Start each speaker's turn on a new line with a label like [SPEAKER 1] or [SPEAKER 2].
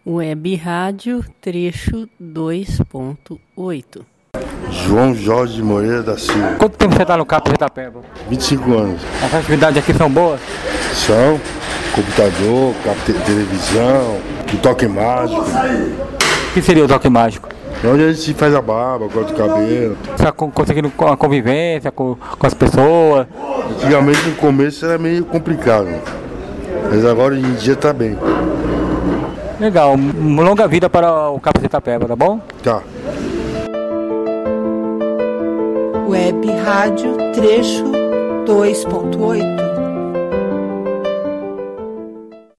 [SPEAKER 1] Web Rádio, trecho 2.8.
[SPEAKER 2] João Jorge Moreira da Silva.
[SPEAKER 3] Quanto tempo você está no CAPS Itapeba?
[SPEAKER 2] 25 anos.
[SPEAKER 3] As atividades aqui são boas?
[SPEAKER 2] São computador, televisão, o toque mágico.
[SPEAKER 3] O que seria o toque mágico?
[SPEAKER 2] É onde a gente faz a barba, corta o cabelo.
[SPEAKER 3] Você está conseguindo a convivência com as pessoas?
[SPEAKER 2] Antigamente no começo era meio complicado, mas agora hoje em dia está bem.
[SPEAKER 3] Legal, uma longa vida para o CAPS Itapeba, tá bom?
[SPEAKER 2] Tá.
[SPEAKER 4] Web Rádio, trecho 2.8.